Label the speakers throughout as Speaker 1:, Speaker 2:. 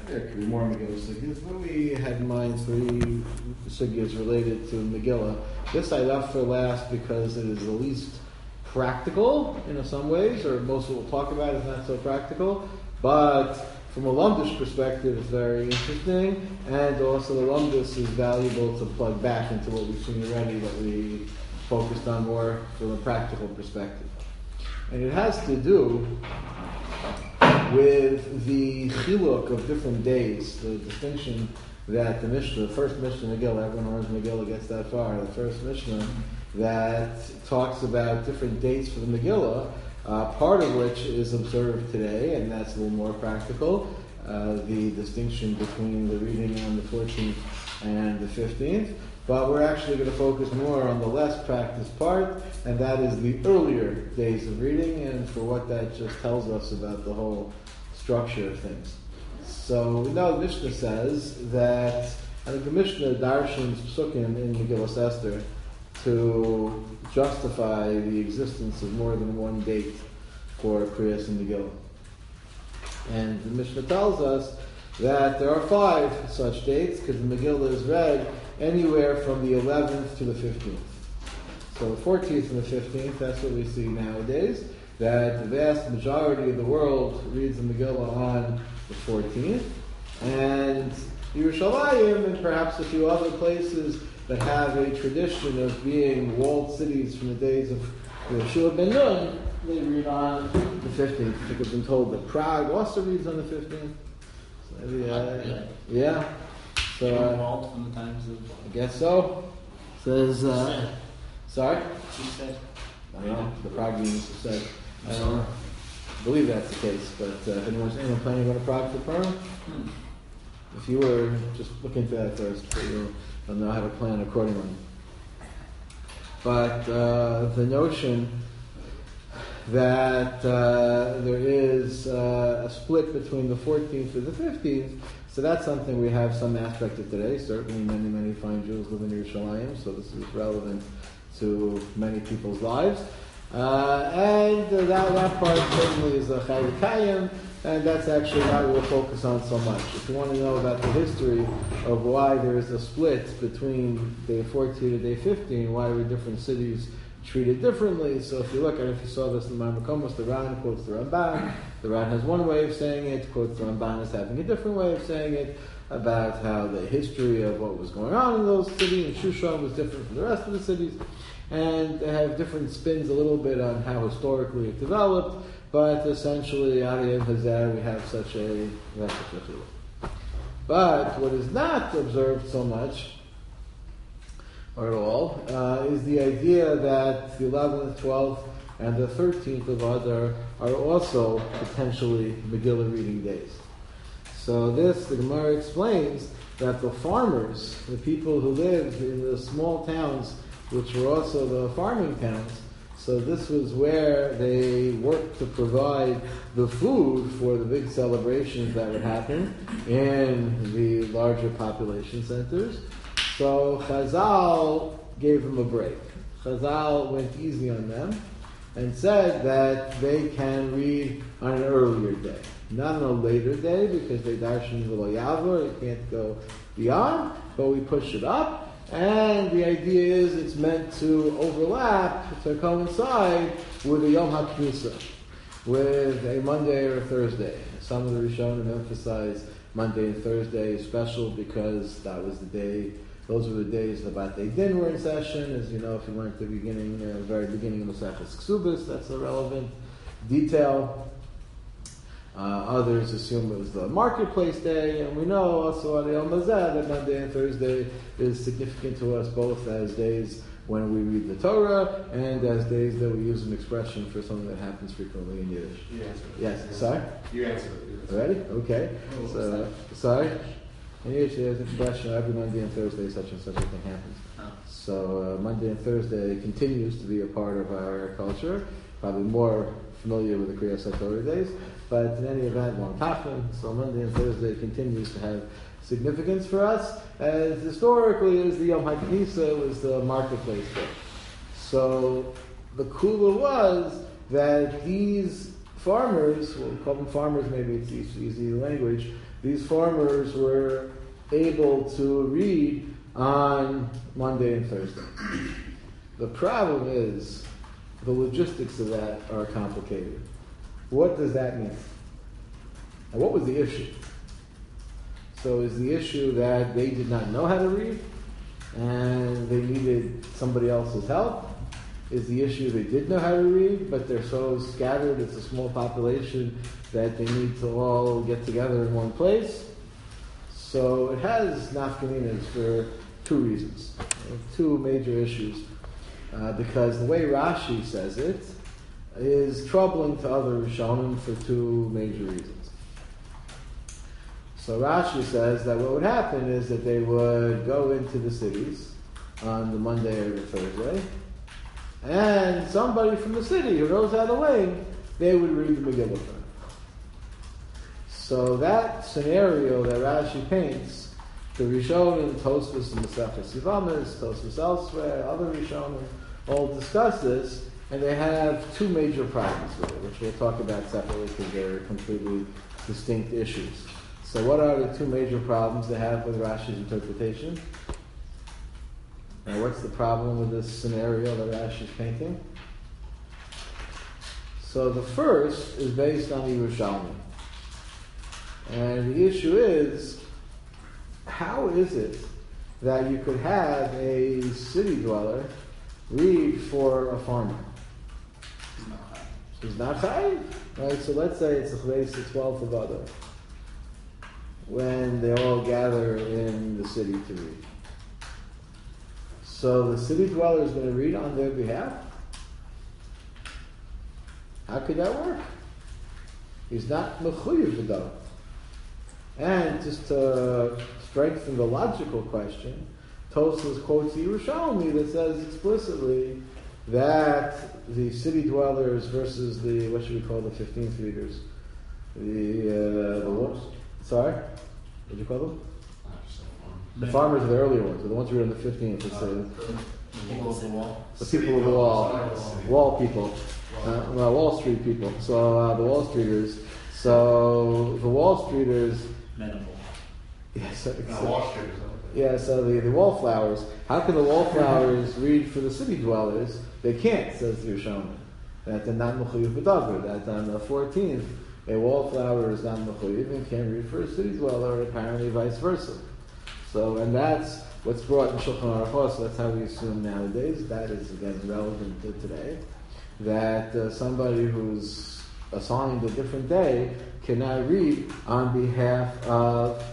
Speaker 1: There could be more Megillah sugyas, but we had in mind 3 sugyas related to Megillah. This I left for last because it is the least practical in some ways, or most of what we'll talk about is not so practical, but from a Lumdish perspective it's very interesting, and also the Lumdis is valuable to plug back into what we've seen already that we focused on more from a practical perspective. And it has to do with the chiluk of different days, the distinction that the Mishnah, the first Mishnah Megillah, everyone who learns Megillah gets that far, the first Mishnah that talks about different dates for the Megillah, part of which is observed today, and that's a little more practical, the distinction between the reading on the 14th and the 15th. But we're actually going to focus more on the less practiced part, and that is the earlier days of reading, and for what that just tells us about the whole structure of things. So we know the Mishnah says that, I think the Mishnah darshans psukim in Megillah Esther to justify the existence of more than one date for Kriyas and Megillah. And the Mishnah tells us that there are 5 such dates, because the Megillah is read anywhere from the 11th to the 15th. So the 14th and the 15th, that's what we see nowadays, that the vast majority of the world reads the Megillah on the 14th, and Yerushalayim and perhaps a few other places that have a tradition of being walled cities from the days of Yeshua ben Nun, they read on the 15th. I think I've been told that Prague also reads on the 15th. So maybe, yeah. So,
Speaker 2: from the times of...
Speaker 1: I guess so. Says, sorry?
Speaker 2: She said.
Speaker 1: I don't know. The Prague meetings have said. I don't know. I believe that's the case, but if anyone planning to go to Prague for Purim, if you were, just look into that first, so you'll know how to plan accordingly. But the notion that there is a split between the 14th and the 15th, so that's something we have some aspect of today. Certainly many, many fine Jews live in Yerushalayim, so this is relevant to many people's lives. And that part certainly is a Chayikayim, and that's actually not what we'll focus on so much. If you want to know about the history of why there is a split between day 14 and day 15, why were different cities treated differently. So if you look at it, if you saw this in the Maimonides, the Ran quotes the Ramban. The Ran has one way of saying it, quotes the Ramban as having a different way of saying it, about how the history of what was going on in those cities, and Shushan was different from the rest of the cities, and they have different spins a little bit on how historically it developed, but essentially, Ariyim Hazar, we have such a chiluk. But what is not observed so much, or at all, is the idea that the 11th, 12th, and the 13th of Adar are also potentially Megillah reading days. So this, the Gemara explains that the farmers, the people who lived in the small towns, which were also the farming towns, so this was where they worked to provide the food for the big celebrations that would happen in the larger population centers. So Chazal gave them a break. Chazal went easy on them and said that they can read on an earlier day. Not on a later day, because they darshan v'lo yavor, they can't go beyond, but we push it up. And the idea is it's meant to overlap, to coincide with a Yom HaKnisa, with a Monday or a Thursday. Some of the Rishonim emphasize Monday and Thursday is special because that was the day, those were the days the Batei Din were in session. As you know, if you went to the beginning, very beginning of Maseches Ksubis, that's a relevant detail. Others assume it was the marketplace day, and we know also on the Yom Hazeh that Monday and Thursday is significant to us both as days when we read the Torah and as days that we use an expression for something that happens frequently in Yiddish.
Speaker 3: You answered it.
Speaker 1: Yes, sorry?
Speaker 3: You answered it.
Speaker 1: Ready? Okay. So, sorry? In Yiddish there's an expression, every Monday and Thursday such and such a thing happens. So Monday and Thursday continues to be a part of our culture, probably more familiar with the Kriyas HaTorah days, but in any event, Long Tafel, so Monday and Thursday continues to have significance for us, as historically as the Yom HaKnisa was the marketplace day. So the kula was that these farmers, we'll call them farmers, maybe it's easy language, these farmers were able to read on Monday and Thursday. The problem is the logistics of that are complicated. What does that mean? And what was the issue? So is the issue that they did not know how to read and they needed somebody else's help? Is the issue they did know how to read, but they're so scattered, it's a small population, that they need to all get together in one place? So it has nafkaminas for two reasons, two major issues. Because the way Rashi says it is troubling to other Rishonim for two major reasons. So Rashi says that what would happen is that they would go into the cities on the Monday or the Thursday, and somebody from the city who knows how to read, they would read the Megillah for them. So that scenario that Rashi paints, the Rishonim, Tosfos and Maseches Yevamos, Tosfos elsewhere, other Rishonim, all discuss this, and they have two major problems with it, which we'll talk about separately because they're completely distinct issues. So what are the two major problems they have with Rashi's interpretation? Now what's the problem with this scenario that Rashi's painting? So the first is based on the Yerushalmi. And the issue is, how is it that you could have a city dweller read for a farmer? He's not chayiv, right? So let's say it's a chveis, the 12th of Adar, when they all gather in the city to read. So the city dweller is going to read on their behalf? How could that work? He's not mechuyev v'dav. And just to strengthen the logical question, Tosfos quotes the Yerushalmi that says explicitly that the city dwellers versus the, what should we call the 15th readers? The wolves? Sorry? What did you call them? The farmers are the earlier ones, the ones who are in the 15th. It's
Speaker 2: People of the wall.
Speaker 1: the people of the wall people, Wall Street people. So the Wall Streeters. So the Wall Streeters.
Speaker 2: Menable.
Speaker 1: Yes.
Speaker 3: Wall Streeters.
Speaker 1: Yeah, so the wallflowers. How can the wallflowers read for the city dwellers? They can't, says the Yerushalmi. That they're not mechuyev b'davar. That on the 14th, a wallflower is not mechuyev and can't read for a city dweller, apparently vice versa. So, and that's what's brought in Shulchan Aruch. So that's how we assume nowadays. That is, again, relevant to today. That somebody who's assigned a different day cannot read on behalf of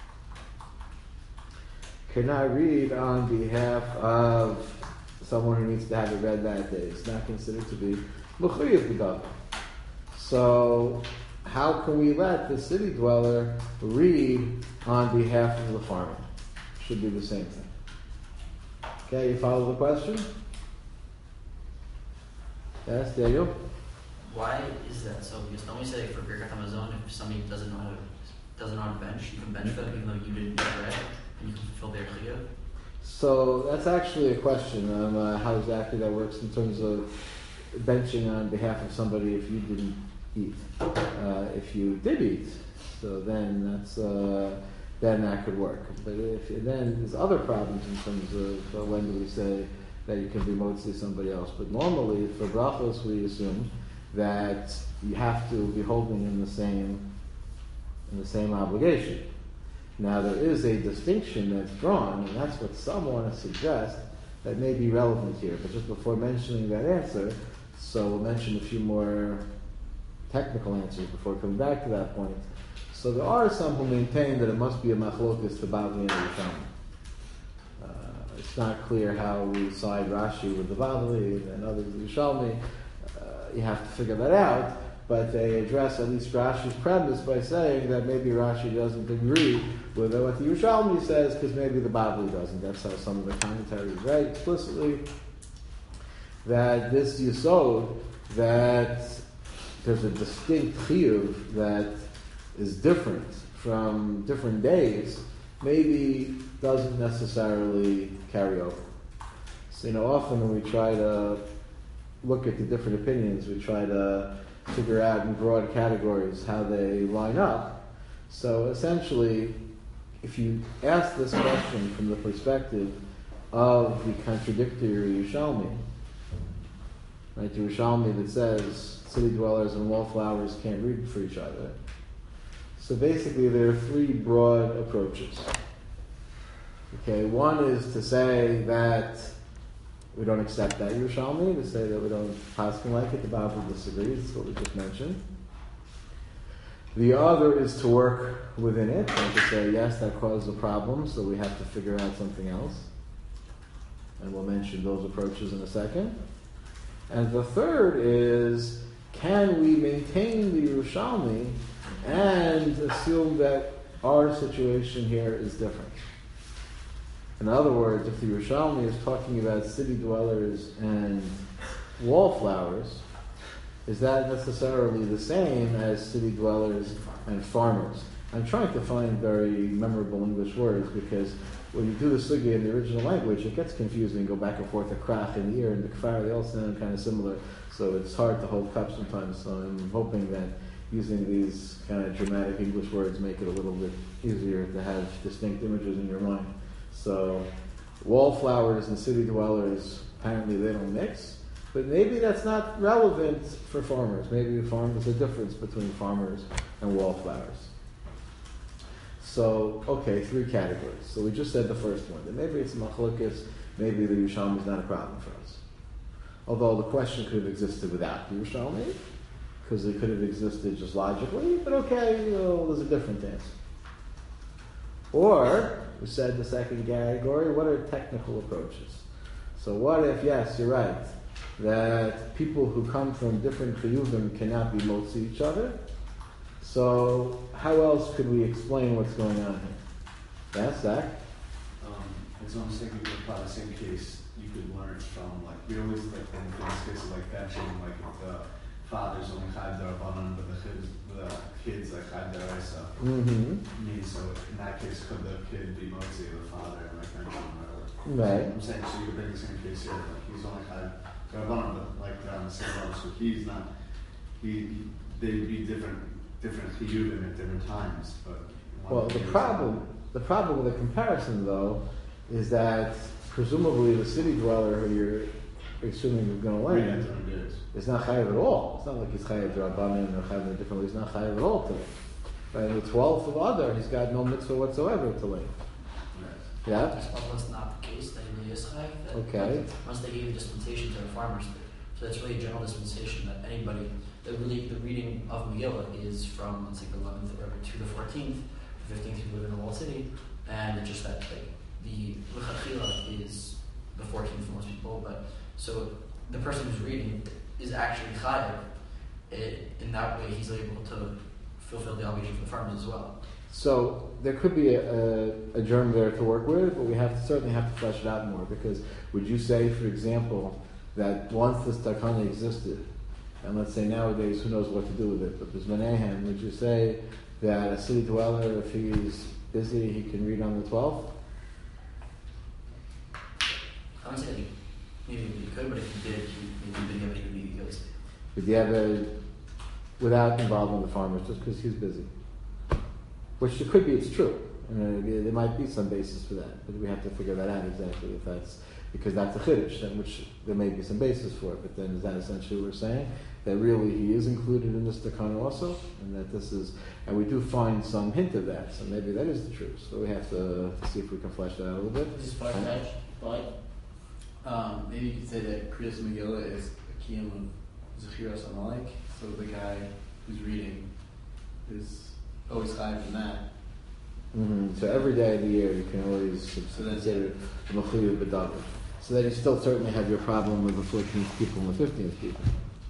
Speaker 1: someone who needs to have it read that day. It's not considered to be mechuyev b'davar. So how can we let the city dweller read on behalf of the farmer? Should be the same thing. Okay, you follow the question? Yes, Daniel?
Speaker 4: Why is that so? Because don't we say for Birkat Hamazon, if somebody doesn't know how to bench, you can bench them even though you didn't get read, and you can fulfill their chiyuv?
Speaker 1: So that's actually a question on how exactly that works in terms of benching on behalf of somebody if you didn't eat. If you did eat, so then that's then that could work. But if then there's other problems in terms of when do we say that you can be mostly somebody else. But normally for brachos we assume that you have to be holding in the same obligation. Now there is a distinction that's drawn, and that's what some want to suggest that may be relevant here. But just before mentioning that answer, so we'll mention a few more technical answers before coming back to that point. So there are some who maintain that it must be a machlokas to Bavli and Yerushalmi. It's not clear how we side Rashi with the Bavli and others with Yerushalmi. You have to figure that out. But they address at least Rashi's premise by saying that maybe Rashi doesn't agree with what the Yerushalmi says because maybe the Bavli doesn't. That's how some of the commentaries write explicitly. That this yesod, that there's a distinct chiyuv that is different from different days, maybe doesn't necessarily carry over. So, often when we try to look at the different opinions, we try to figure out in broad categories how they line up. So essentially, if you ask this question from the perspective of the contradictory Yerushalmi, right, the Yerushalmi that says city dwellers and wallflowers can't read for each other. So basically there are three broad approaches. Okay, one is to say that we don't accept that Yerushalmi, to say that we don't paskin like it, the Bible disagrees, that's what we just mentioned. The other is to work within it and to say, yes, that caused a problem, so we have to figure out something else. And we'll mention those approaches in a second. And the third is, can we maintain the Yerushalmi and assume that our situation here is different? In other words, if the Yerushalmi is talking about city dwellers and wallflowers, is that necessarily the same as city dwellers and farmers? I'm trying to find very memorable English words because when you do the sugya in the original language, it gets confusing, go back and forth, the krach and the ear and the kfar, they all sound kind of similar, so it's hard to hold cup sometimes. So I'm hoping that using these kind of dramatic English words make it a little bit easier to have distinct images in your mind. So wallflowers and city dwellers, apparently they don't mix. But maybe that's not relevant for farmers. Maybe there's a difference between farmers and wallflowers. So, okay, three categories. So we just said the first one. That maybe it's machlokes, maybe the Yerushalmi is not a problem for us. Although the question could have existed without the Yerushalmi, because it could have existed just logically, but okay, there's a different answer. Or, we said the second category, what are technical approaches? So what if, yes, you're right, that people who come from different chiyuvim cannot be motzi each other. So how else could we explain what's going on here? Yes, Zach?
Speaker 3: It's almost like we could apply the same case you could learn from, like, we always, like, in famous cases like benching, like, the father's only chayv darabanan, but the kids, like, chayv daraisa. So in that case, could the kid be motzi the father, like, benching or whatever?
Speaker 1: Right.
Speaker 3: I'm saying, so you could bring the same case here, like, he's only chayv darabanan, but, like, they're on the same level, so he's not, they'd be different chiyuvim at different times, but...
Speaker 1: Well, the problem with the comparison, though, is that presumably the city dweller who you're assuming is going to learn is not chayav at all. It's not like he's chayav d'Rabbanan or chayav in a different way. He's not chayav at all to learn. But in the 12th of Adar, he's got no mitzvah whatsoever to learn. Yeah?
Speaker 4: I suppose that's not the case, that he really is chayav.
Speaker 1: Okay.
Speaker 4: Once they gave a dispensation to the farmers, so that's really a general dispensation that anybody, the reading of Megillah is from, let's say, the 11th to the 14th, the 15th you live in a walled city, and it's just that, like, the L'chachila is the 14th for most people, but so the person who's reading is actually chayav. In that way, he's able to fulfill the obligation for the farmers as well.
Speaker 1: So there could be a germ there to work with, but we certainly have to flesh it out more, because would you say, for example, that once this takana existed, and let's say nowadays, who knows what to do with it, but there's Menahem, would you say that a city dweller, if he's busy, he can read on the 12th?
Speaker 4: I would say maybe he could, but if he did, maybe he would be good.
Speaker 1: Would you ever, without involving the farmers, just because he's busy? Which it could be, it's true. There might be some basis for that, but we have to figure that out exactly if that's, because that's a chiddush, then which there may be some basis for it, but then is that essentially what we're saying? That really he is included in this takana also, and that this is, and we do find some hint of that, so maybe that is the truth. So we have to see if we can flesh that out a little bit.
Speaker 2: This is far-fetched, but maybe you could say that Kriyas Megillah is a kiyum of Zechiros Amalek, so the guy who's reading is always chayav in that.
Speaker 1: So every day of the year you can always consider Mechuyev B'David. So then you still certainly have your problem with the 14th people and the 15th people.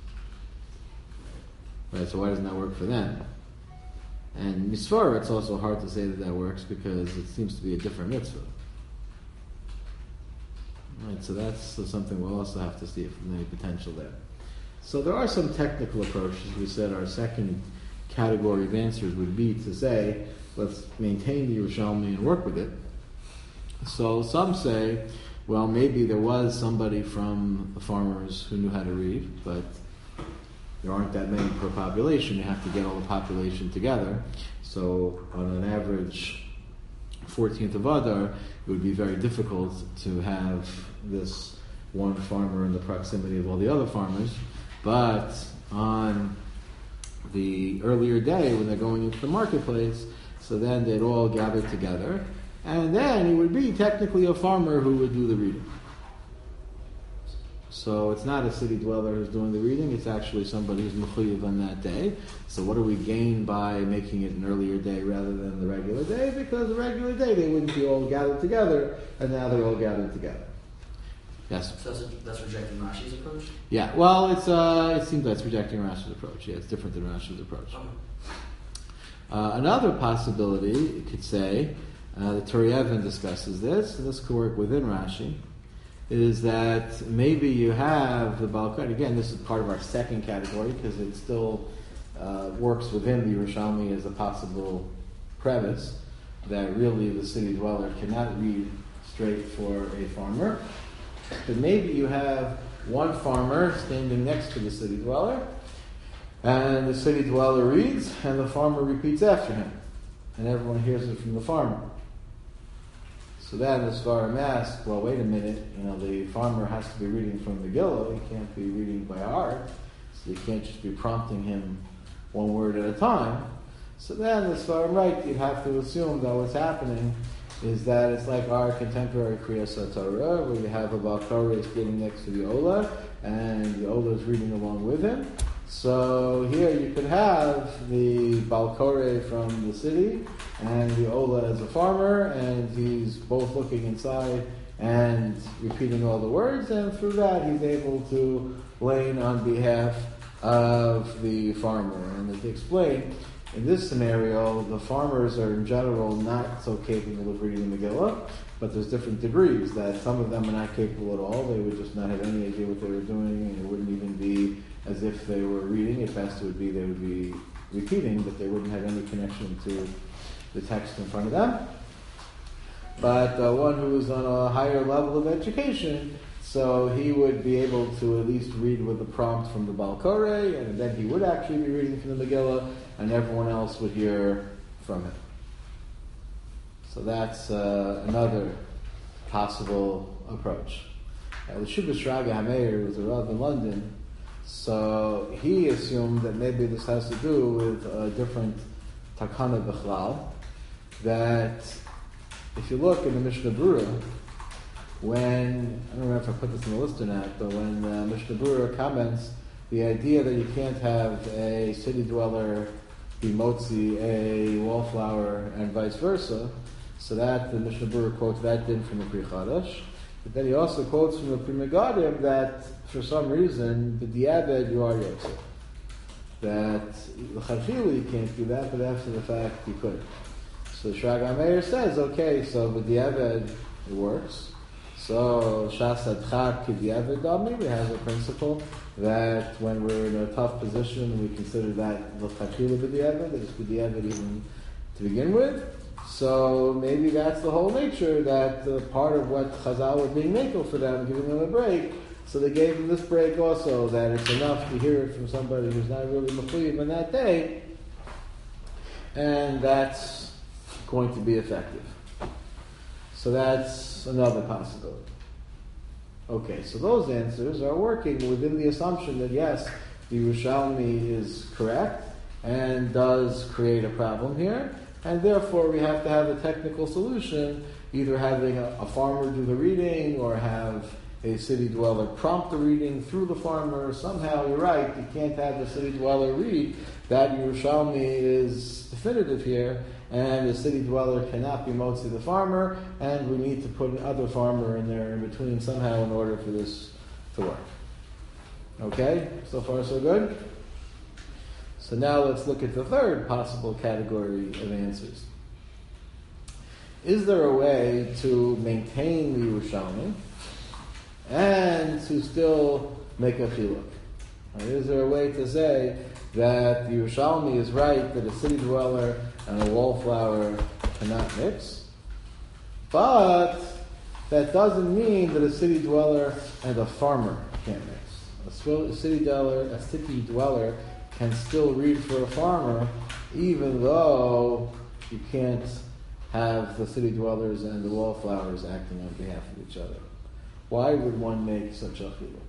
Speaker 1: Right, so why doesn't that work for them? And Misvara, it's also hard to say that works because it seems to be a different mitzvah. Right, so that's something we'll also have to see if there's any potential there. So there are some technical approaches. We said our second category of answers would be to say, let's maintain the Yerushalmi and work with it. So some say, well, maybe there was somebody from the farmers who knew how to read, but there aren't that many per population. You have to get all the population together. So on an average 14th of Adar, it would be very difficult to have this one farmer in the proximity of all the other farmers. But on the earlier day, when they're going into the marketplace, so then they'd all gather together, and then he would be technically a farmer who would do the reading. So it's not a city dweller who's doing the reading, it's actually somebody who's mechuyev on that day. So what do we gain by making it an earlier day rather than the regular day? Because the regular day they wouldn't be all gathered together, and now they're all gathered together. Yes?
Speaker 4: So that's rejecting Rashi's approach?
Speaker 1: Yeah, well, it seems that's rejecting Rashi's approach. Yeah, it's different than Rashi's approach. Another possibility, you could say, the Turei Even discusses this, and this could work within Rashi, is that maybe you have the Balkan. Again, this is part of our second category because it still works within the Yerushalmi as a possible premise that really the city dweller cannot read straight for a farmer. But maybe you have one farmer standing next to the city dweller, and the city dweller reads, and the farmer repeats after him, and everyone hears it from the farmer. So then the Sfarim ask, well, wait a minute, the farmer has to be reading from Megillah, he can't be reading by heart, so you can't just be prompting him one word at a time. So then the Sfarim write, you'd have to assume that what's happening is that it's like our contemporary Kriyas HaTorah, where you have a Balkore standing next to the Ola, and the Ola is reading along with him. So here you could have the Balkore from the city, and the Ola as a farmer, and he's both looking inside and repeating all the words, and through that he's able to lane on behalf of the farmer. And as they explain, in this scenario, the farmers are in general not so capable of reading the Megillah, but there's different degrees, that some of them are not capable at all, they would just not have any idea what they were doing, and it wouldn't even be as if they were reading. At best it would be they would be repeating, but they wouldn't have any connection to the text in front of them. But one who is on a higher level of education, so he would be able to at least read with the prompt from the Balkore, and then he would actually be reading from the Megillah, and everyone else would hear from him. So that's another possible approach. The Shubas Shraga Hameir was a Rav in London, so he assumed that maybe this has to do with a different Takana B'chlal, that if you look in the Mishnah Berurah, when, I don't know if I put this in the list or not, but when Mishnah Berurah comments the idea that you can't have a city dweller be motzi a wallflower and vice versa, so that the Mishnah Berurah quotes that din from the Pri Chadash. But then he also quotes from the Pri Megadim that for some reason, the diabed you are yotze. That the Chachila you can't do that, but after the fact you could. So Shraga Meir says, okay, so the diabed it works. So Shas Adchak K'diavad Dami, we have a principle that when we're in a tough position, we consider that L'chachila B'diavad, that it's B'diavad even to begin with. So maybe that's the whole nature, that part of what Chazal was being makel for them, giving them a break. So they gave them this break also, that it's enough to hear it from somebody who's not really mechuyev on that day, and that's going to be effective. So that's another possibility. Okay, so those answers are working within the assumption that yes, the Yerushalmi is correct and does create a problem here, and therefore we have to have a technical solution, either having a farmer do the reading or have a city dweller prompt the reading through the farmer. Somehow, you're right, you can't have the city dweller read. That Yerushalmi is definitive here, and the city dweller cannot be motzi the farmer, and we need to put another farmer in there in between somehow in order for this to work. Okay? So far so good? So now let's look at the third possible category of answers. Is there a way to maintain the Yerushalmi and to still make a chiluk? Is there a way to say that the Yerushalmi is right, that a city dweller and a wallflower cannot mix, but that doesn't mean that a city dweller and a farmer can't mix? A city dweller can still read for a farmer, even though you can't have the city dwellers and the wallflowers acting on behalf of each other. Why would one make such a chiluk?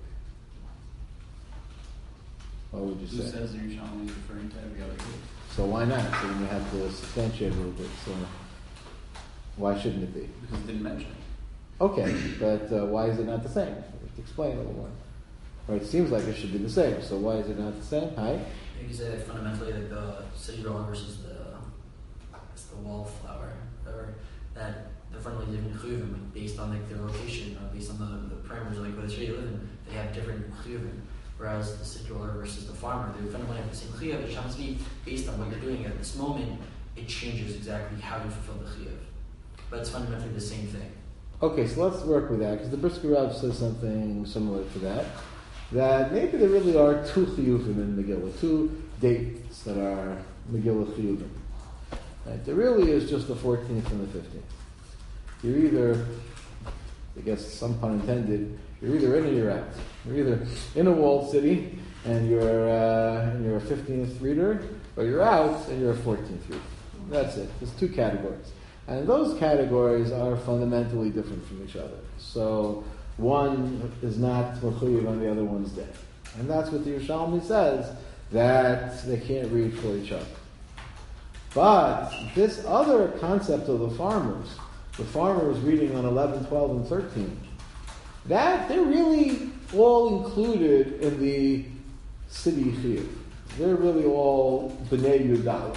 Speaker 1: What would you
Speaker 2: Who
Speaker 1: say?
Speaker 2: says the Yerushalmi is referring to every other case?
Speaker 1: So why not? So then you have to substantiate a little bit. So why shouldn't it be?
Speaker 2: Because it didn't mention it.
Speaker 1: Okay, but why is it not the same? Explain a little more. Or it seems like it should be the same. So why is it not the same? Hi.
Speaker 4: You could say that fundamentally that the city dweller versus the wallflower, or that they're fundamentally different chiyuvim based on like their location or based on the parameters, like where the city you live in. They have different chiyuvim. Whereas the city dweller versus the farmer, they fundamentally have the same chiyuv. It happens to be based on what you're doing at this moment. It changes exactly how you fulfill the chiyuv, but it's fundamentally the same thing.
Speaker 1: Okay, so let's work with that, because the Brisker Rav says something similar to that. That maybe there really are two chiyuvim in Megillah, two dates that are Megillah chiyuvim. Right? There really is just the 14th and the 15th. You're either, I guess some pun intended, you're either in or you're out. You're either in a walled city and you're a 15th reader, or you're out and you're a 14th reader. That's it. There's two categories. And those categories are fundamentally different from each other. So one is not mechuyev on the other one's day. And that's what the Yerushalmi says, that they can't read for each other. But this other concept of the farmers reading on 11, 12, and 13, that they're really all included in the city chiyuv. They're really all b'nei Yudala.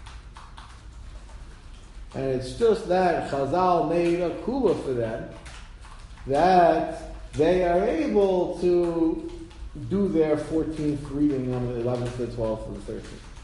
Speaker 1: And it's just that Chazal made a kula for them, that they are able to do their 14th reading on the 11th, the 12th, and the 13th.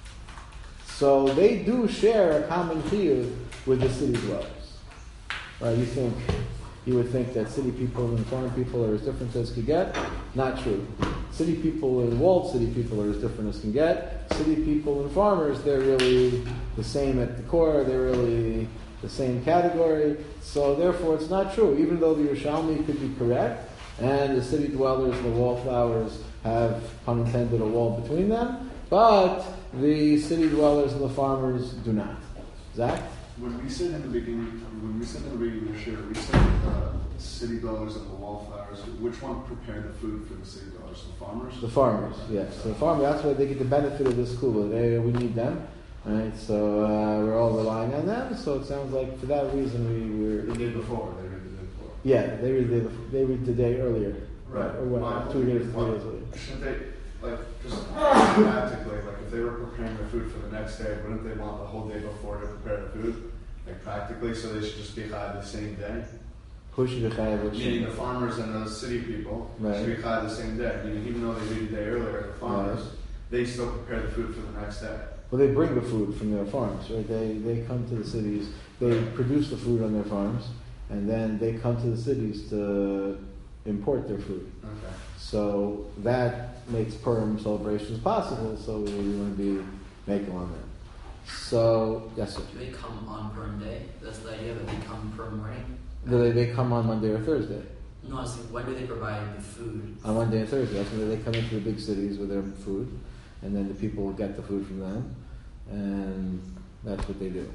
Speaker 1: So they do share a common chiyuv with the city dwellers. Right? You would think that city people and farm people are as different as could get. Not true. City people and walled city people are as different as can get. City people and farmers, they're really the same at the core. They're really the same category. So therefore, it's not true. Even though the Yerushalmi could be correct, and the city dwellers and the wallflowers have, pun intended, a wall between them, but the city dwellers and the farmers do not. Zach?
Speaker 3: When we said in the beginning of the shir, we said the city dwellers and the wallflowers. Which one prepared the food for the city dwellers? The farmers. The farmers,
Speaker 1: yes. So the farmers. That's why they get the benefit of this kula. We need them, right? So we're all relying on them. So it sounds like for that reason we're.
Speaker 3: The day before. They read the day before.
Speaker 1: Yeah, they read the day earlier.
Speaker 3: Right.
Speaker 1: Or what? 2 days, 3 days earlier.
Speaker 3: Shouldn't they, just practically, if they were preparing the food for the next day, wouldn't they want the whole day before to prepare the food? Practically, so they should just be chayav the same day?
Speaker 1: Who should be chayav?
Speaker 3: Meaning the farmers and the city people should be chayav the same day. Meaning even though they read a day earlier, the farmers, they still prepare the food for the next day.
Speaker 1: Well, they bring the food from their farms, right? They come to the cities, they produce the food on their farms, and then they come to the cities to import their food.
Speaker 3: Okay.
Speaker 1: So that makes Purim celebrations possible, so we want to be making on that. So, yes, sir.
Speaker 4: Do they come on Purim day? That's the idea, that they come Purim morning?
Speaker 1: They come on Monday or Thursday.
Speaker 4: No, I was thinking, when do they provide the food?
Speaker 1: On Monday and Thursday. That's when they come into the big cities with their food, and then the people will get the food from them, and that's what they do.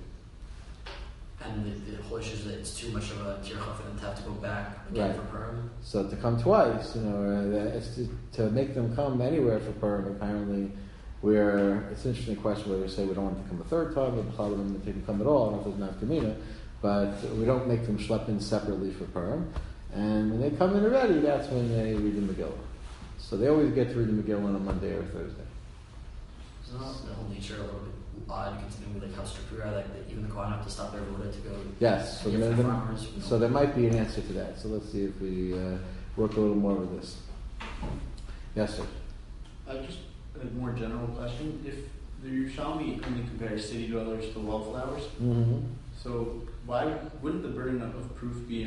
Speaker 4: And the whole issue is that it's too much of a tircha for them to have to go back again for Purim.
Speaker 1: So to come twice, it's to make them come anywhere for Purim, apparently, it's an interesting question whether we say we don't want them to come a third time, or if they can come at all. I don't know if there's an afkamina, but we don't make them schlep in separately for Purim. And when they come in already, that's when they read the Megillah. So they always get to read the Megillah on a Monday or Thursday.
Speaker 4: So the whole nature a little bit odd, considering with how strict we are, that even the Kohen have to stop their voda to go.
Speaker 1: Yes, so there might be an answer to that. So let's see if we work a little more with this. Yes, sir.
Speaker 2: Just a more general question. If the Yerushalmi only compares city dwellers to wallflowers, so why wouldn't the burden of proof be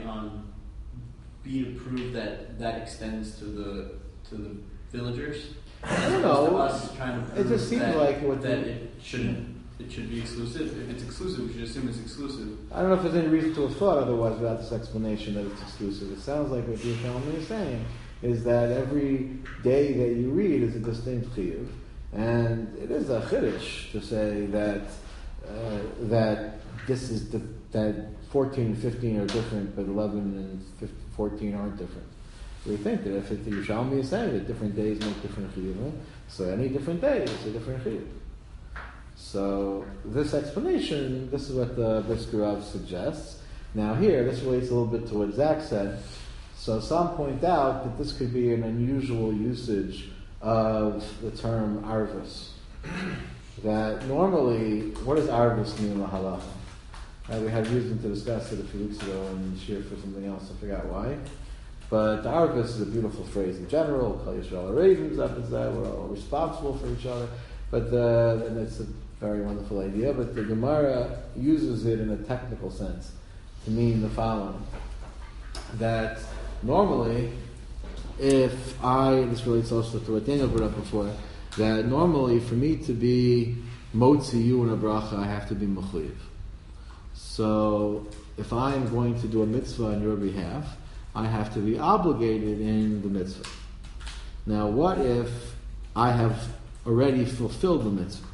Speaker 2: to prove that extends to the villagers?
Speaker 1: I don't know.
Speaker 2: Us trying to prove
Speaker 1: it just seems like
Speaker 2: it should be exclusive. If it's exclusive, we should assume it's exclusive.
Speaker 1: I don't know if there's any reason to have thought otherwise without this explanation that it's exclusive. It sounds like what the Yerushalmi is saying is that every day that you read is a distinct chiyuv, and it is a chiddush to say that this is that 14 and 15 are different, but 11 and 14 aren't different. We think that if the Yerushalmi is saying that different days make different chiyuvim, so any different day is a different chiyuv. So this explanation, this is what the Brisker Rav suggests. Now here, this relates a little bit to what Zach said. So some point out that this could be an unusual usage of the term arvus. That normally, what does arvus mean in the halacha? We had reason to discuss it a few weeks ago and share for something else, I forgot why. But the arvus is a beautiful phrase in general. Kol Yisrael are ravens, that is that, we're all responsible for each other. But and it's a very wonderful idea, but the Gemara uses it in a technical sense to mean the following. That normally, this relates also to what Daniel brought up before, that normally for me to be motzi you in a bracha, I have to be mechuyev. So if I'm going to do a mitzvah on your behalf, I have to be obligated in the mitzvah. Now what if I have already fulfilled the mitzvah?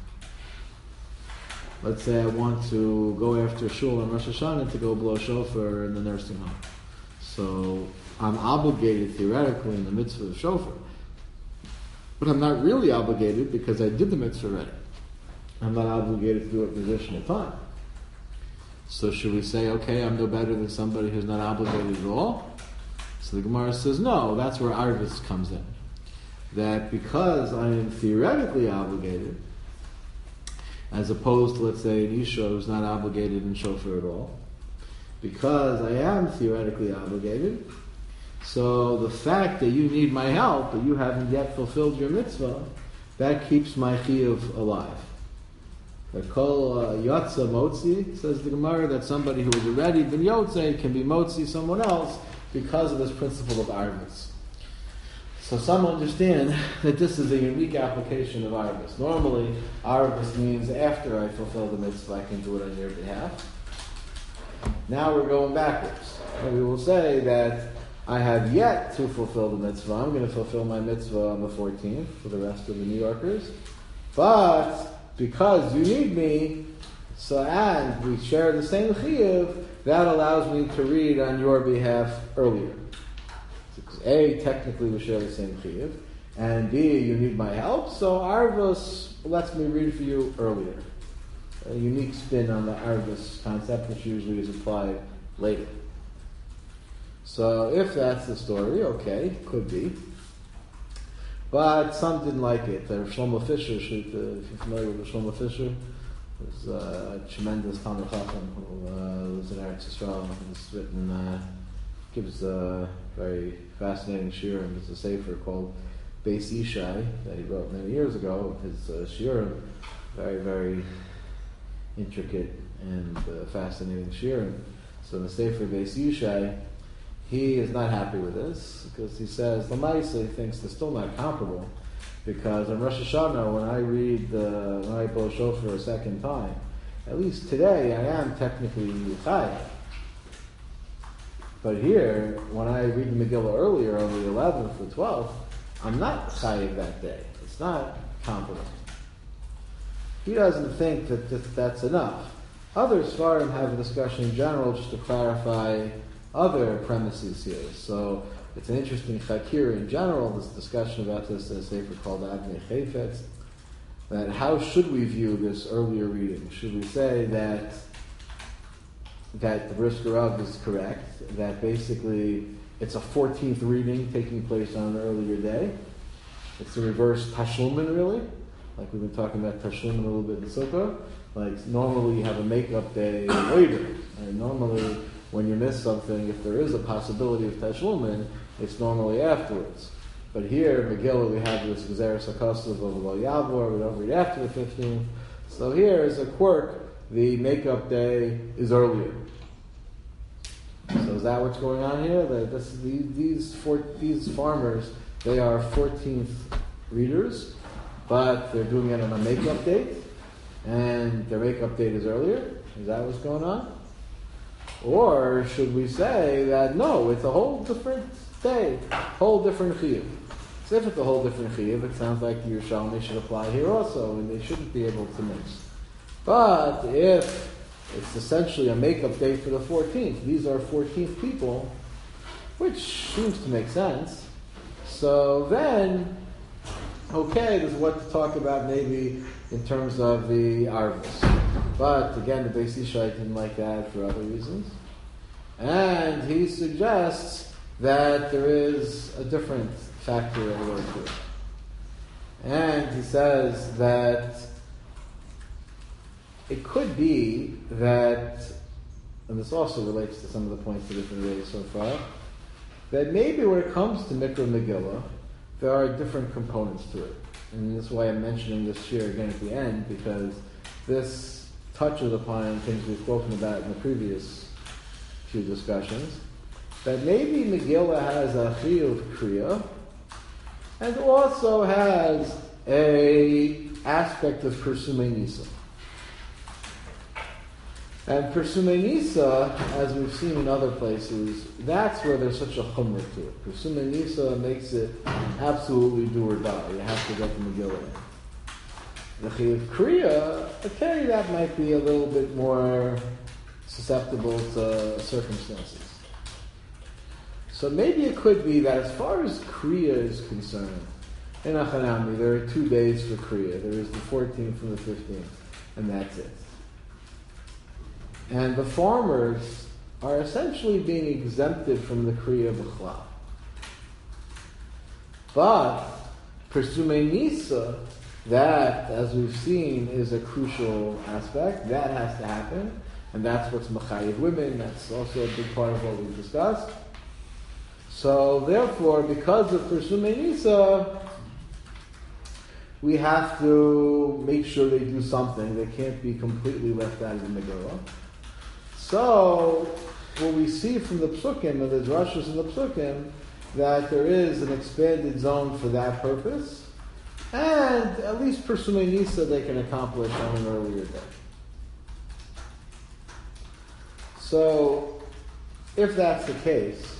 Speaker 1: Let's say I want to go after shul on Rosh Hashanah to go blow shofar in the nursing home. So I'm obligated theoretically in the mitzvah of shofar. But I'm not really obligated because I did the mitzvah already. I'm not obligated to do it in additional time. So should we say, okay, I'm no better than somebody who's not obligated at all? So the Gemara says, no, that's where arvus comes in. That because I am theoretically obligated, as opposed to, let's say, an Isha who's not obligated in shofar at all, because I am theoretically obligated, so the fact that you need my help, but you haven't yet fulfilled your mitzvah, that keeps my chiyuv alive. The kol yotza motzi, says the Gemara, that somebody who has already been yotze can be motzi someone else because of this principle of arvus. So some understand that this is a unique application of arvus. Normally, arvus means after I fulfill the mitzvah, I can do it on your behalf. Now we're going backwards. And we will say that I have yet to fulfill the mitzvah. I'm going to fulfill my mitzvah on the 14th for the rest of the New Yorkers. But because you need me, and we share the same chiyuv, that allows me to read on your behalf earlier. Because A, technically we share the same chiyuv, and B, you need my help, so arvus lets me read for you earlier. A unique spin on the arvus concept, which usually is applied later. So if that's the story, okay, could be. But some didn't like it. Shlomo Fisher, if you're familiar with Shlomo Fisher, was a tremendous Talmud Chacham who lives in Eretz Yisrael. He's written, gives a very fascinating shiurim. It's a sefer called Beis Yishai that he wrote many years ago. His shiurim, very, very intricate and fascinating shiurim. So in the sefer Beis Yishai, he is not happy with this because he says the Maisa thinks they're still not comparable, because on Rosh Hashanah when I blow shofar a second time, at least today I am technically chayav. But here, when I read Megillah earlier on the 11th, the 12th, I'm not chayav that day. It's not comparable. He doesn't think that that's enough. Other Sfarim have a discussion in general just to clarify other premises here. So it's an interesting chakir in general, this discussion about this in a sefer called Avnei Chayfetz, that how should we view this earlier reading? Should we say that the Brisker Rav is correct, that basically it's a 14th reading taking place on an earlier day? It's a reverse Tashlumin, really? Like we've been talking about Tashlumin a little bit in Sukkah. Like normally you have a makeup day later, and normally when you miss something, if there is a possibility of Tashlumin, it's normally afterwards. But here, Megillah, we have this Gezeres HaKosov of Lo Yavor, we don't read after the 15th. So here is a quirk, the makeup day is earlier. So is that what's going on here? That these farmers, they are 14th readers, but they're doing it on a makeup date, and their makeup date is earlier? Is that what's going on? Or should we say that no, it's a whole different Okay, whole different chiyuv. So if it's a whole different chiyuv, it sounds like the Yerushalmi should apply here also, and they shouldn't be able to mix. But if it's essentially a makeup day for the 14th, these are 14th people, which seems to make sense. So then, okay, there's what to talk about maybe in terms of the Arvus. But again, the Beis Yishai didn't like that for other reasons. And he suggests that there is a different factor at work here. And he says that it could be that, and this also relates to some of the points that have been raised so far, that maybe when it comes to Mikra Megillah, there are different components to it. And this is why I'm mentioning this here again at the end, because this touches upon things we've spoken about in the previous few discussions. That maybe Megillah has a chiyuv kriya, and also has a aspect of Persumei Nisa. And Persumei Nisa, as we've seen in other places, that's where there's such a chumrah to it. Persumei Nisa makes it absolutely do or die. You have to get the Megillah in. The Chiyuv Kriya, okay, that might be a little bit more susceptible to circumstances. So maybe it could be that as far as Kriya is concerned, in Achanami, there are 2 days for Kriya. There is the 14th and the 15th, and that's it. And the farmers are essentially being exempted from the Kriya B'chlal. But Persumei Nisa, that, as we've seen, is a crucial aspect. That has to happen. And that's what's Mechayiv women. That's also a big part of what we've discussed. So, therefore, because of Persumei Nisa, we have to make sure they do something. They can't be completely left out of the Megillah. So, what we see from the Psukim, and there's Rashos in the Psukim, that there is an expanded zone for that purpose, and at least Persumei Nisa they can accomplish on an earlier day. So, if that's the case,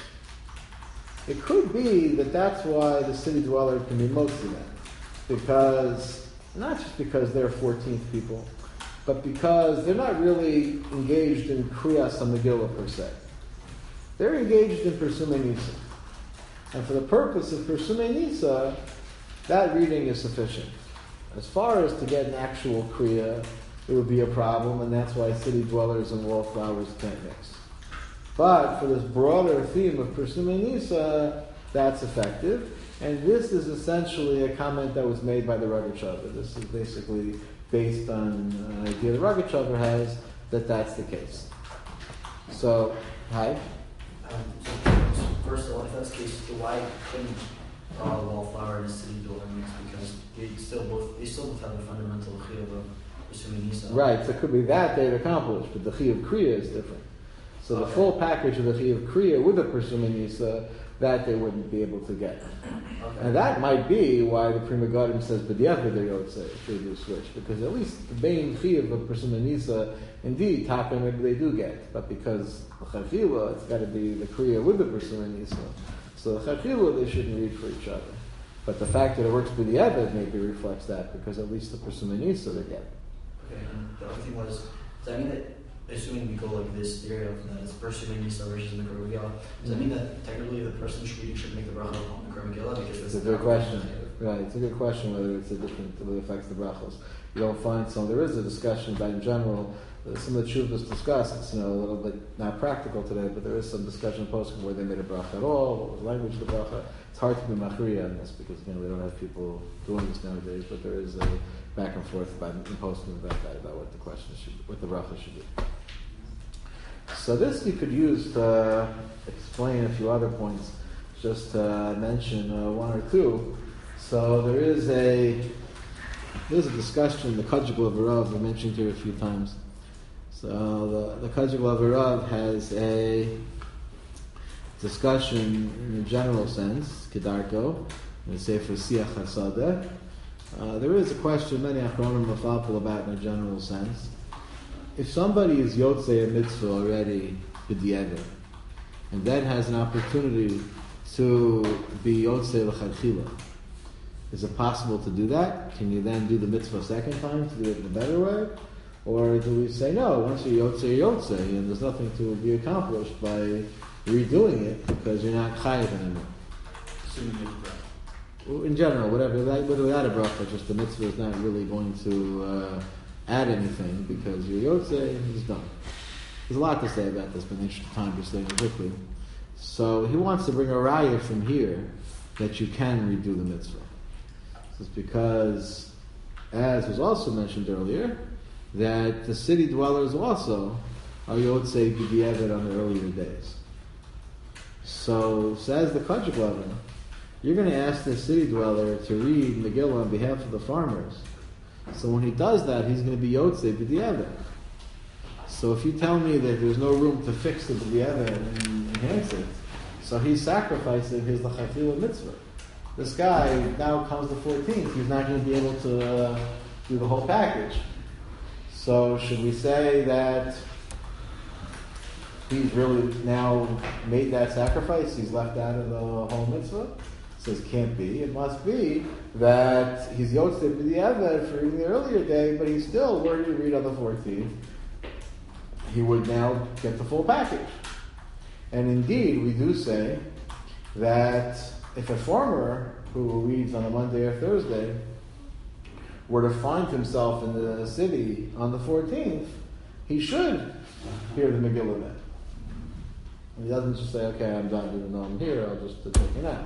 Speaker 1: it could be that that's why the city dweller can be motzi then. Because, not just because they're 14th people, but because they're not really engaged in Kriyas HaMegillah per se. They're engaged in Persumei Nisa. And for the purpose of Persumei Nisa, that reading is sufficient. As far as to get an actual Kriya, it would be a problem, and that's why city dwellers and wallflowers can't mix. But for this broader theme of Persumei Nisa, that's effective. And this is essentially a comment that was made by the Rogatchover. This is basically based on an idea the Rogatchover has that that's the case. So, hi?
Speaker 4: So first of all, if that's the case, why couldn't Wallflower and a city dweller mix? Because they still both have the fundamental chiyuv of Persumei Nisa.
Speaker 1: Right, so it could be that they've accomplished, but the chiyuv kriya is different. So the full package of the chiyuv kriya with the Persumei Nisa, that they wouldn't be able to get.
Speaker 4: Okay.
Speaker 1: And that might be why the Pri Megadim says b'diavad they would say if they do switch, because at least the main chiyuv of Persumei Nisa, indeed, Taka maybe they do get, but because the Chachila, it's got to be the kriya with the Persumei Nisa. So the Chachila, they shouldn't read for each other. But the fact that it works b'diavad maybe reflects that, because at least the Persumei Nisa they get.
Speaker 4: Okay, and the other thing was, does that mean that, assuming we go like this theory of that it's Persumei Nisa versus Mikra Megillah, does that mean that technically the person reading should make the bracha on Mikra Megillah? Because
Speaker 1: It's a good question. Right, it's a good question whether it's a different, whether it affects the brachos. You don't find some, there is a discussion about in general, some of the shuvas discussed, it's a little bit not practical today, but there is some discussion in poskim where they made a bracha at all, what was the language of the bracha. It's hard to be machriya on this because, we don't have people doing this nowadays, but there is a back and forth in poskim about that, about what the question should, what the bracha should be. So this you could use to explain a few other points, just to mention one or two. So there is a discussion, the Kajigul of Arav, I mentioned here a few times. So the Kajigul of Arav has a discussion in a general sense, Kedarko, in the Sefer Siach HaSadeh. There is a question many Achronim mafalpul about in a general sense. If somebody is Yotzei a mitzvah already b'di'evet, and then has an opportunity to be Yotzei L'chadchila. Is it possible to do that? Can you then do the mitzvah a second time to do it in a better way? Or do we say, no, once you're Yotzei, and there's nothing to be accomplished by redoing it because you're not chayiv anymore?
Speaker 2: Assuming there's breath.
Speaker 1: In general, whatever, without a bracha, just the mitzvah is not really going to add anything because your Yotzei is done. There's a lot to say about this, but in the interest of time, just saying it quickly. So he wants to bring a raya from here that you can redo the mitzvah. This is because, as was also mentioned earlier, that the city dwellers also are Yotzei b'diavad on the earlier days. So, says the Kajik Level, you're going to ask the city dweller to read Megillah on behalf of the farmers. So when he does that, he's going to be Yotzei b'diavad. So if you tell me that there's no room to fix the b'diavad and enhance it, so he's sacrificing his l'chadchila mitzvah. This guy now comes the 14th, he's not going to be able to do the whole package. So should we say that he's really now made that sacrifice, he's left out of the whole mitzvah? Says can't be. It must be that he's Yotzei b'diavad for the earlier day, but he's still, were to read on the 14th, he would now get the full package. And indeed, we do say that if a farmer who reads on a Monday or Thursday were to find himself in the city on the 14th, he should hear the Megillah then. And he doesn't just say, okay, I'm done, even though I'm here, I'll just take a nap.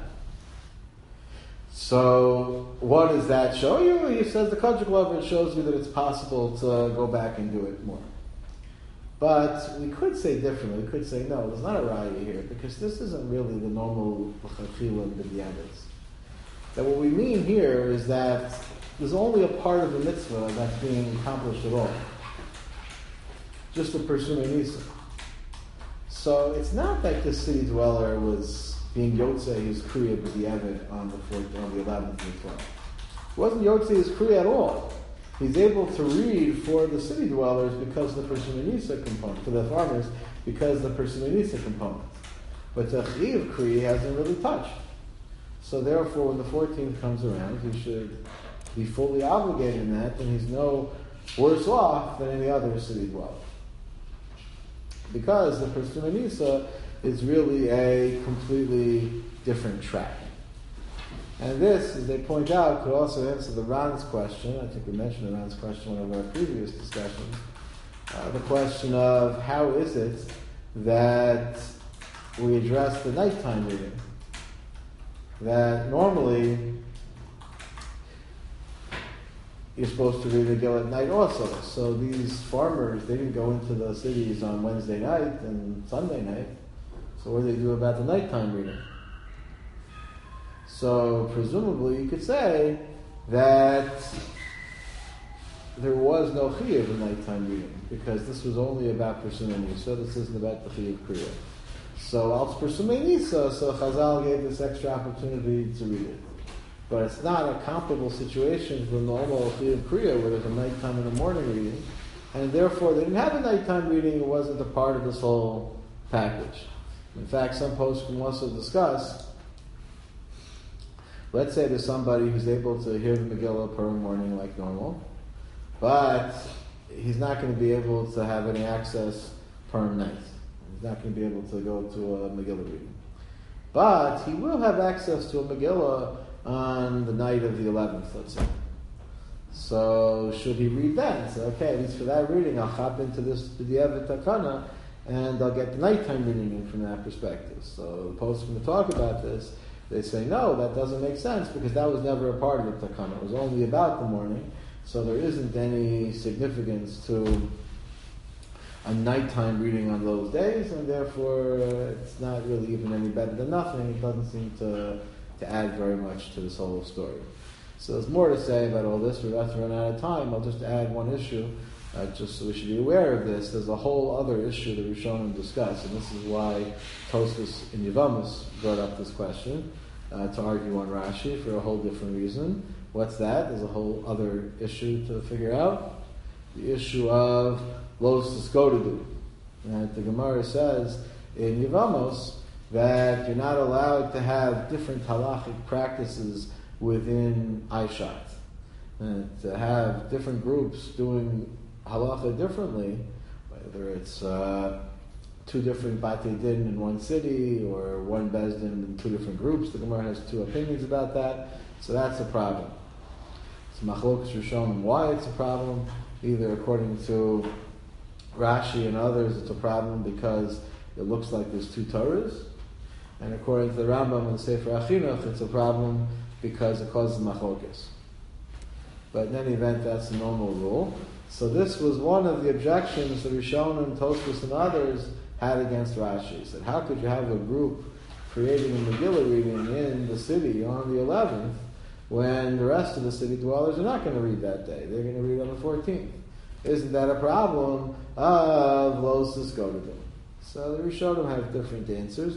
Speaker 1: So, what does that show you? He says the Kajik Level shows you that it's possible to go back and do it more. But we could say differently. We could say, no, there's not a raya here, because this isn't really the normal l'chadchila and b'diavad. That what we mean here is that there's only a part of the mitzvah that's being accomplished at all. Just the Persumei Nisa. So it's not that the city dweller was being Yotzei his kriya b'diavad on the 11th and the 12th. He wasn't Yotzei his kriya at all. He's able to read for the city dwellers because of the Persumei Nisa component, for the farmers because of the Persumei Nisa component. But the Chiyuv Kriya hasn't really touched. So therefore, when the 14th comes around, he should be fully obligated in that, and he's no worse off than any other city dweller. Because the Persumei Nisa is really a completely different track. And this, as they point out, could also answer the Ran's question. I think we mentioned the Ran's question in one of our previous discussions. The question of how is it that we address the nighttime reading? That normally you're supposed to read the Megillah at night also. So these farmers, they didn't go into the cities on Wednesday night and Sunday night. So what do they do about the nighttime reading? So presumably you could say that there was no chiyuv in nighttime reading because this was only about Persumei Nisa. This isn't about the chiyuv kriya. So al Persumei Nisa, so Chazal gave this extra opportunity to read it. But it's not a comparable situation to the normal chiyuv kriya where there's a nighttime and a morning reading, and therefore they didn't have a nighttime reading. It wasn't a part of this whole package. In fact, some poskim also discuss. Let's say there's somebody who's able to hear the Megillah per morning like normal, but he's not going to be able to have any access per night. He's not going to be able to go to a Megillah reading. But he will have access to a Megillah on the night of the 11th, let's say. So should he read then? So okay, at least for that reading, I'll hop into this b'diavad takana, and I'll get the nighttime reading in from that perspective. So the post going to talk about this. They say, no, that doesn't make sense because that was never a part of the takana. It was only about the morning, so there isn't any significance to a nighttime reading on those days, and therefore it's not really even any better than nothing. It doesn't seem to add very much to this whole story. So there's more to say about all this. We're about to run out of time. I'll just add one issue, just so we should be aware of this. There's a whole other issue that Rishonim discuss, and this is why Tosfos in Yevamos brought up this question to argue on Rashi for a whole different reason. What's that? There's a whole other issue to figure out. The issue of Los Siskotidu. The Gemara says in Yevamos that you're not allowed to have different halachic practices within Aishat. And to have different groups doing halacha differently, whether it's two different Batei Din in one city or one Beis Din in two different groups. The Gemara has two opinions about that, so that's a problem. It's Machlokas Rishonim why it's a problem. Either according to Rashi and others, it's a problem because it looks like there's two Torahs, and according to the Rambam and the Sefer Achinuch, it's a problem because it causes Machlokas. But in any event, that's the normal rule. So this was one of the objections that Rishonim, Tosfos, and others had against Rashi. Said, how could you have a group creating a Megillah reading in the city on the 11th when the rest of the city dwellers are not going to read that day? They're going to read on the 14th. Isn't that a problem of Losis Godadim? So the Rishonim have different answers.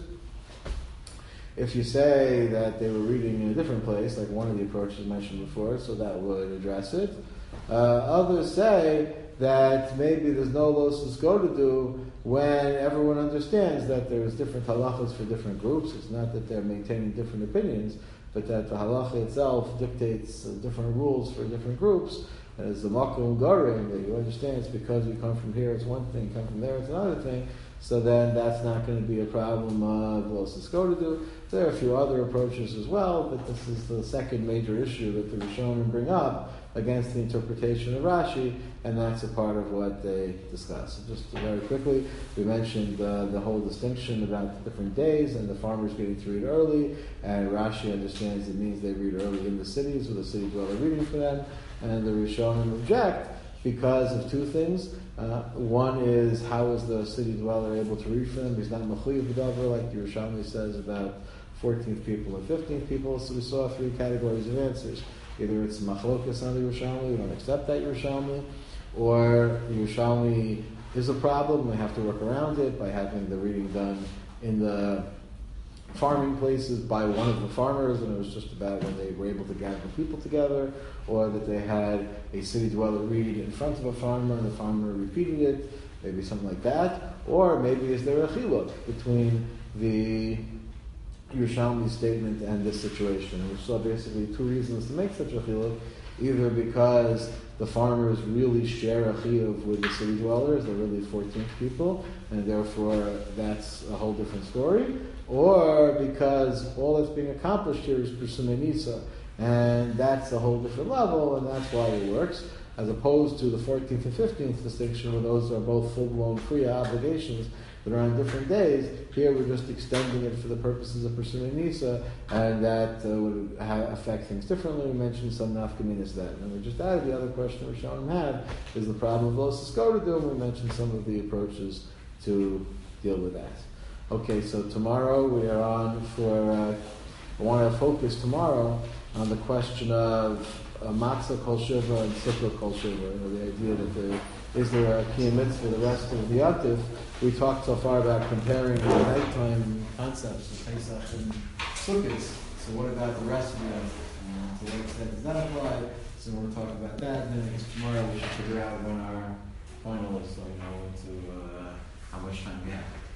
Speaker 1: If you say that they were reading in a different place, like one of the approaches mentioned before, so that would address it. Others say that maybe there's no Losis Godadim when everyone understands that there's different halachas for different groups. It's not that they're maintaining different opinions, but that the halacha itself dictates different rules for different groups. As the makom garim, that you understand it's because you come from here, it's one thing, come from there, it's another thing. So then that's not going to be a problem of Losis Godadim. There are a few other approaches as well, but this is the second major issue that the Rishonim bring up against the interpretation of Rashi, and that's a part of what they discuss. So just very quickly, we mentioned the whole distinction about the different days and the farmers getting to read early, and Rashi understands it means they read early in the cities with a city dweller reading for them, and the Rishonim object because of two things. One is, how is the city dweller able to read for them? He's not mechuyev b'davar, like the Yerushalmi says about 14th people and 15th people. So we saw three categories of answers. Either it's machlokas on the Yerushalmi, we don't accept that Yerushalmi, or Yerushalmi is a problem, we have to work around it by having the reading done in the farming places by one of the farmers, and it was just about when they were able to gather people together, or that they had a city dweller read in front of a farmer and the farmer repeated it, maybe something like that, or maybe is there a chiluk between the Yerushalmi statement and this situation. And we saw basically two reasons to make such a chiluk, either because the farmers really share a chiyuv with the city dwellers, they're really 14 people, and therefore that's a whole different story, or because all that's being accomplished here is Persumei Nisa, and that's a whole different level, and that's why it works, as opposed to the 14th and 15th distinction, where those are both full-blown kriya obligations that are on different days. Here we're just extending it for the purposes of Persumei Nisa, and that would affect things differently. We mentioned some nafkaminas that. And we just added the other question Rishonim had, is the problem of Losis Godadim. We mentioned some of the approaches to deal with that. Okay, so tomorrow we are on for, I want to focus tomorrow on the question of Matzah Kol Shiva and Sukkah Kol Shiva. The idea that is there a kiyum mitzvah for the rest of the Yativ. We talked so far about comparing the nighttime concepts of Pesach and Sukkot. So what about the rest of the Yativ? To what extent does that apply? So we'll talk about that, and then I guess tomorrow we should figure out when our final is, so we know how much time we have.